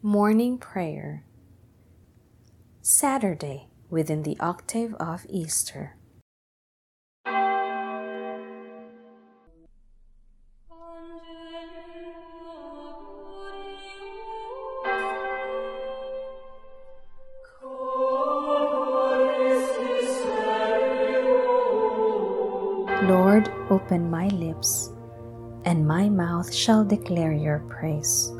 Morning Prayer, Saturday within the octave of Easter. Lord, open my lips, and my mouth shall declare your praise.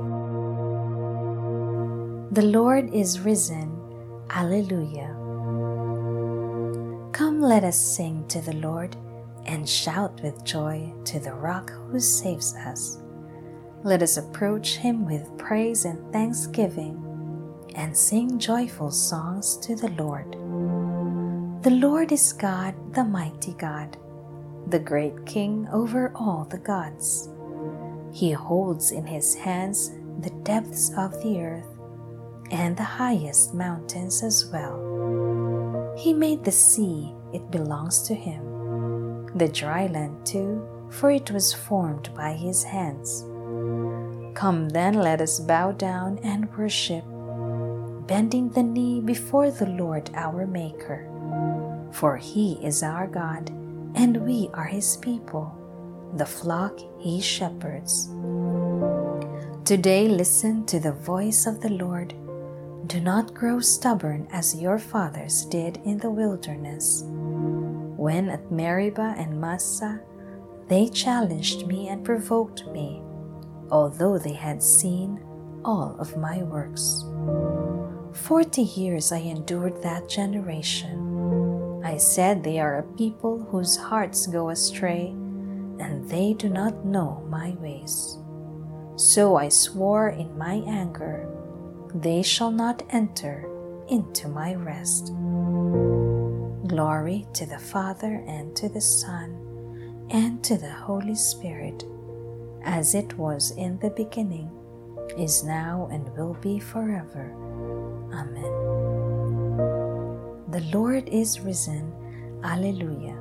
The Lord is risen. Alleluia. Come, let us sing to the Lord and shout with joy to the Rock who saves us. Let us approach him with praise and thanksgiving and sing joyful songs to the Lord. The Lord is God, the mighty God, the great King over all the gods. He holds in his hands the depths of the earth and the highest mountains as well. He made the sea, it belongs to him, the dry land too, for it was formed by his hands. Come then, let us bow down and worship, bending the knee before the Lord our Maker. For he is our God, and we are his people, the flock he shepherds. Today listen to the voice of the Lord. Do not grow stubborn as your fathers did in the wilderness, when at Meribah and Massah they challenged me and provoked me, although they had seen all of my works. 40 years I endured that generation. I said, they are a people whose hearts go astray, and they do not know my ways. So I swore in my anger, they shall not enter into my rest. Glory to the Father, and to the Son, and to the Holy Spirit, as it was in the beginning, is now, and will be forever. Amen. The Lord is risen. Alleluia.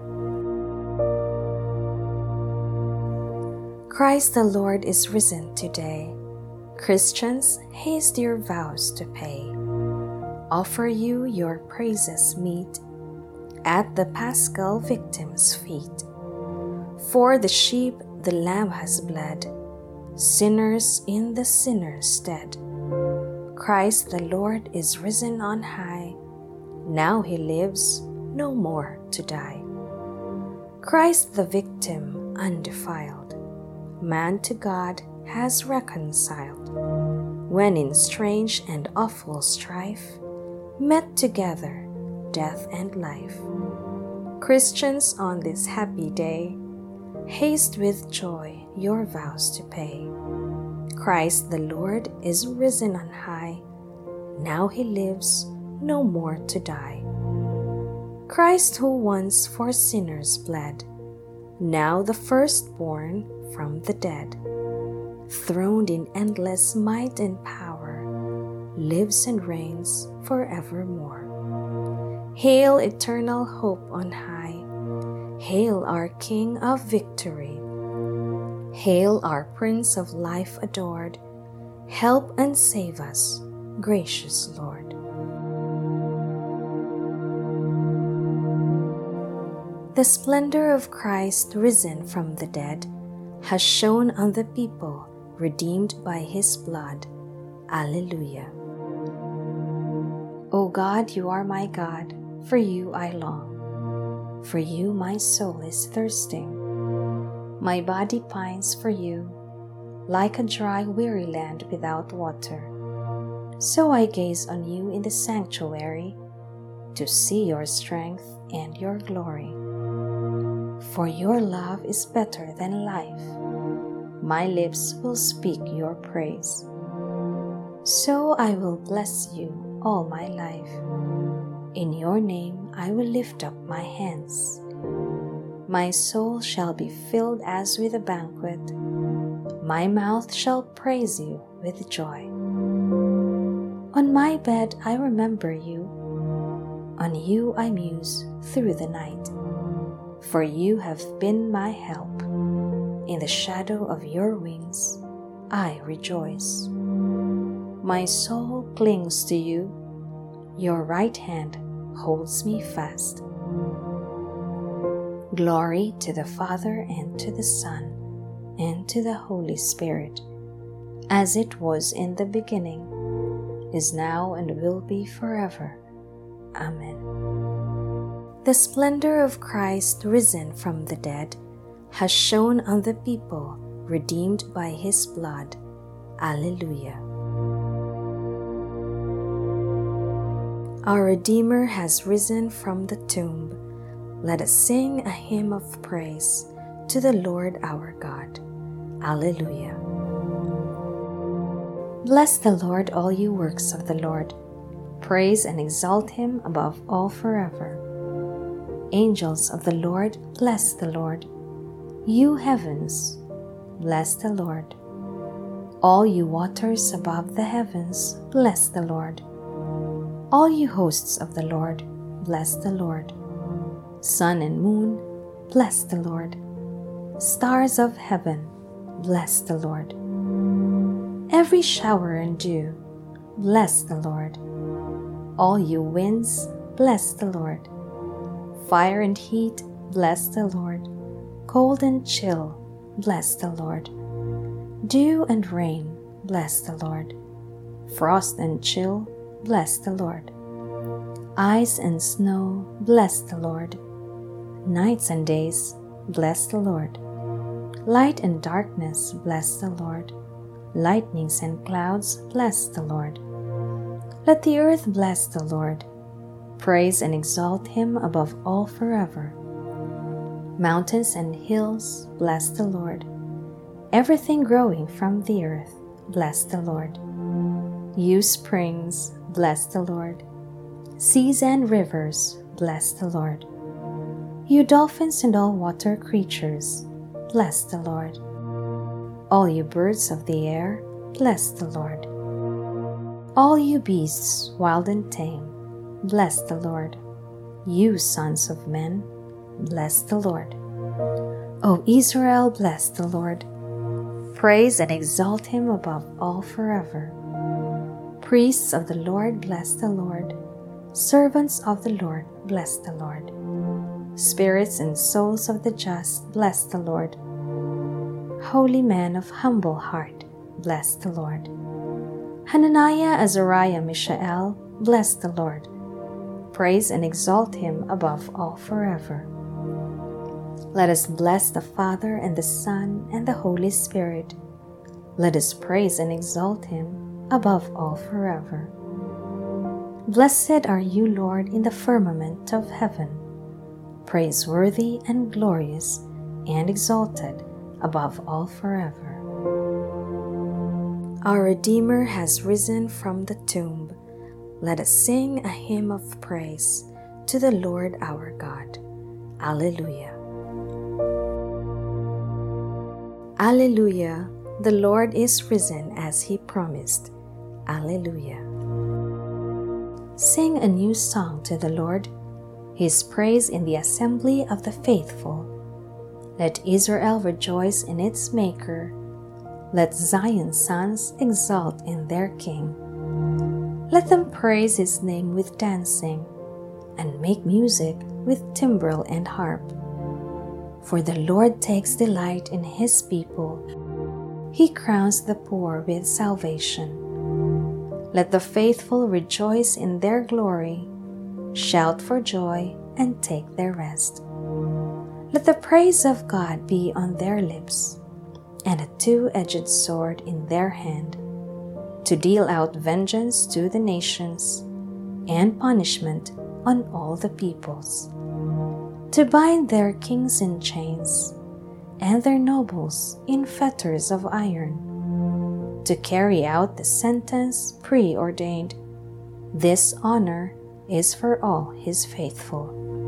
Christ the Lord is risen today. Christians, haste your vows to pay. Offer you your praises meet at the Paschal Victim's feet. For the sheep the Lamb has bled, sinners in the sinner's stead. Christ the Lord is risen on high. Now he lives, no more to die. Christ the victim undefiled, man to God has reconciled, when in strange and awful strife met together death and life. Christians, on this happy day, haste with joy your vows to pay. Christ the Lord is risen on high. Now he lives, no more to die. Christ, who once for sinners bled, now the firstborn from the dead, throned in endless might and power, lives and reigns forevermore. Hail, eternal hope on high. Hail, our King of victory. Hail, our Prince of life adored. Help and save us, gracious Lord. The splendor of Christ risen from the dead has shone on the people redeemed by his blood. Alleluia. O God, you are my God, for you I long. For you my soul is thirsting. My body pines for you, like a dry, weary land without water. So I gaze on you in the sanctuary, to see your strength and your glory. For your love is better than life. My lips will speak your praise. So I will bless you all my life. In your name I will lift up my hands. My soul shall be filled as with a banquet. My mouth shall praise you with joy. On my bed I remember you. On you I muse through the night. For you have been my help. In the shadow of your wings I rejoice. My soul clings to you. Your right hand holds me fast. Glory to the Father, and to the Son, and to the Holy Spirit, as it was in the beginning, is now, and will be forever. Amen. The splendor of Christ risen from the dead has shone on the people redeemed by his blood. Alleluia. Our Redeemer has risen from the tomb. Let us sing a hymn of praise to the Lord our God. Alleluia. Bless the Lord, all you works of the Lord. Praise and exalt him above all forever. Angels of the Lord, bless the Lord. You heavens, bless the Lord. All you waters above the heavens, bless the Lord. All you hosts of the Lord, bless the Lord. Sun and moon, bless the Lord. Stars of heaven, bless the Lord. Every shower and dew, bless the Lord. All you winds, bless the Lord. Fire and heat, bless the Lord. Cold and chill, bless the Lord. Dew and rain, bless the Lord. Frost and chill, bless the Lord. Ice and snow, bless the Lord. Nights and days, bless the Lord. Light and darkness, bless the Lord. Lightnings and clouds, bless the Lord. Let the earth bless the Lord. Praise and exalt him above all forever. Mountains and hills, bless the Lord. Everything growing from the earth, bless the Lord. You springs, bless the Lord. Seas and rivers, bless the Lord. You dolphins and all water creatures, bless the Lord. All you birds of the air, bless the Lord. All you beasts, wild and tame, bless the Lord. You sons of men, bless the Lord. O Israel, bless the Lord. Praise and exalt him above all forever. Priests of the Lord, bless the Lord. Servants of the Lord, bless the Lord. Spirits and souls of the just, bless the Lord. Holy men of humble heart, bless the Lord. Hananiah, Azariah, Mishael, bless the Lord. Praise and exalt him above all forever. Let us bless the Father and the Son and the Holy Spirit. Let us praise and exalt him above all forever. Blessed are you, Lord, in the firmament of heaven, praiseworthy and glorious and exalted above all forever. Our Redeemer has risen from the tomb. Let us sing a hymn of praise to the Lord our God. Alleluia. Alleluia. The Lord is risen as he promised. Alleluia. Sing a new song to the Lord, his praise in the assembly of the faithful. Let Israel rejoice in its Maker. Let Zion's sons exult in their King. Let them praise his name with dancing, and make music with timbrel and harp. For the Lord takes delight in his people. He crowns the poor with salvation. Let the faithful rejoice in their glory, shout for joy, and take their rest. Let the praise of God be on their lips, and a two-edged sword in their hand, to deal out vengeance to the nations, and punishment on all the peoples, to bind their kings in chains, and their nobles in fetters of iron, to carry out the sentence preordained. This honor is for all his faithful.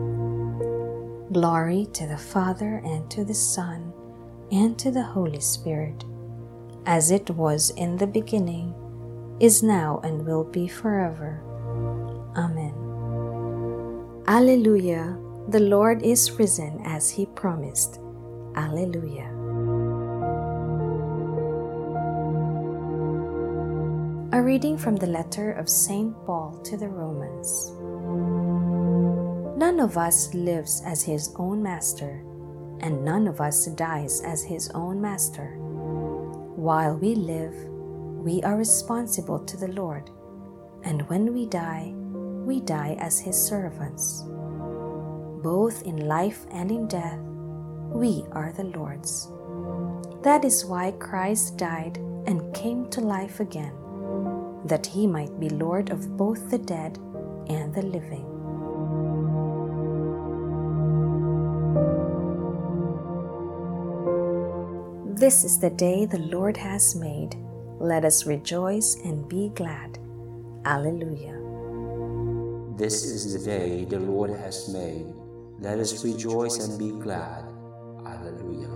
Glory to the Father, and to the Son, and to the Holy Spirit, as it was in the beginning, is now, and will be forever. Amen. Alleluia. The Lord is risen as he promised. Alleluia. A reading from the letter of St. Paul to the Romans. None of us lives as his own master, and none of us dies as his own master. While we live, we are responsible to the Lord, and when we die as his servants. Both in life and in death, we are the Lord's. That is why Christ died and came to life again, that he might be Lord of both the dead and the living. This is the day the Lord has made. Let us rejoice and be glad. Alleluia. This is the day the Lord has made. Let us rejoice and be glad. Alleluia.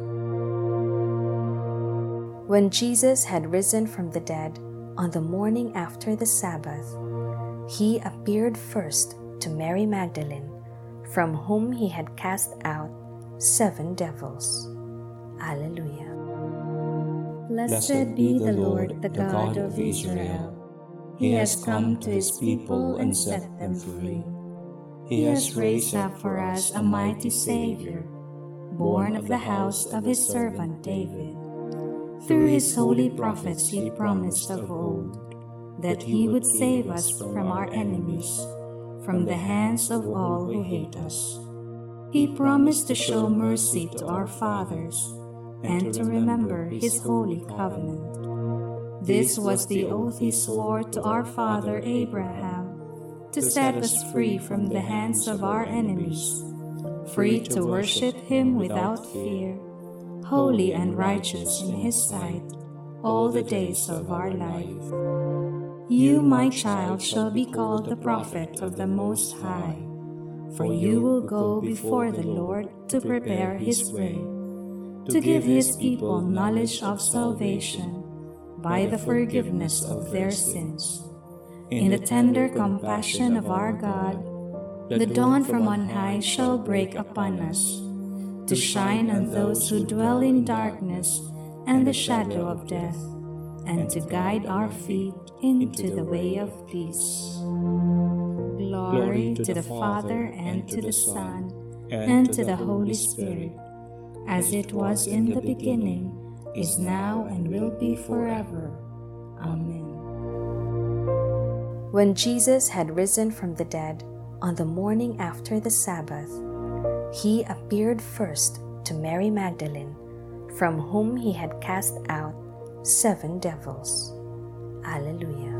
When Jesus had risen from the dead on the morning after the Sabbath, he appeared first to Mary Magdalene, from whom he had cast out 7 devils. Alleluia. Blessed be the Lord, the God of Israel. He has come to his people and set them free. He has raised up for us a mighty Savior, born of the house of his servant David. Through his holy prophets he promised of old that he would save us from our enemies, from the hands of all who hate us. He promised to show mercy to our fathers and to remember his holy covenant. This was the oath he swore to our father Abraham, to set us free from the hands of our enemies, free to worship him without fear, holy and righteous in his sight, all the days of our life. You, my child, shall be called the prophet of the Most High, for you will go before the Lord to prepare his way, to give his people knowledge of salvation by the forgiveness of their sins. In the tender compassion of our God, the dawn from on high shall break upon us, to shine on those who dwell in darkness and the shadow of death, and to guide our feet into the way of peace. Glory to the Father, and to the Son, and to the Holy Spirit, as it was in the beginning, is now, and will be forever. Amen. When Jesus had risen from the dead on the morning after the Sabbath, he appeared first to Mary Magdalene, from whom he had cast out 7 devils. Alleluia.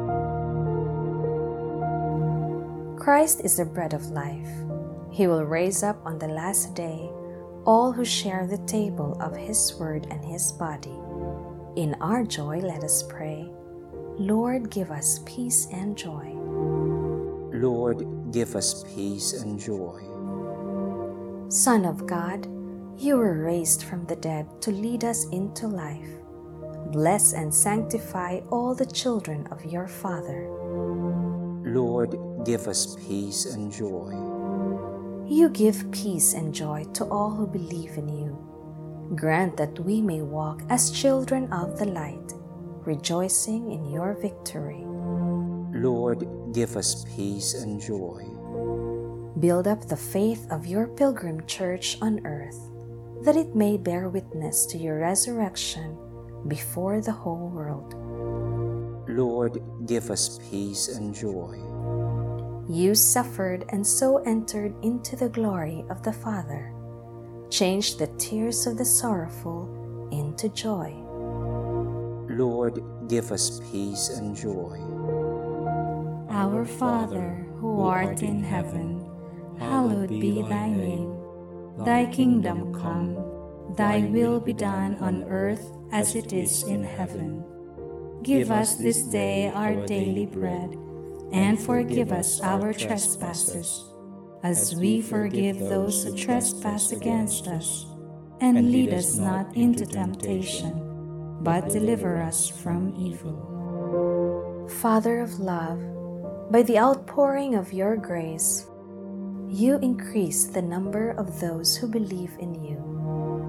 Christ is the bread of life. He will raise up on the last day all who share the table of his word and his body. In our joy, let us pray. Lord, give us peace and joy. Lord, give us peace and joy. Son of God, you were raised from the dead to lead us into life. Bless and sanctify all the children of your Father. Lord, give us peace and joy. You give peace and joy to all who believe in you. Grant that we may walk as children of the light, rejoicing in your victory. Lord, give us peace and joy. Build up the faith of your pilgrim church on earth, that it may bear witness to your resurrection before the whole world. Lord, give us peace and joy. You suffered and so entered into the glory of the Father. Change the tears of the sorrowful into joy. Lord, give us peace and joy. Our Father, who art in heaven, hallowed be thy name. Thy kingdom come, thy will be done on earth as it is in heaven. Give us this day our daily bread, and forgive us our trespasses, as we forgive those who trespass against us. And lead us not into temptation, but deliver us from evil. Father of love, by the outpouring of your grace, you increase the number of those who believe in you.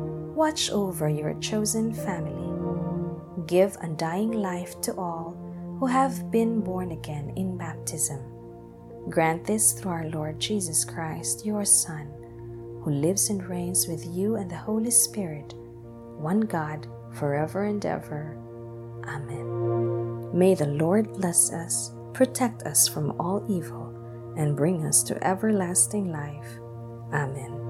Watch over your chosen family. Give undying life to all who have been born again in baptism. Grant this through our Lord Jesus Christ, your Son, who lives and reigns with you and the Holy Spirit, one God, forever and ever. Amen. May the Lord bless us, protect us from all evil, and bring us to everlasting life. Amen.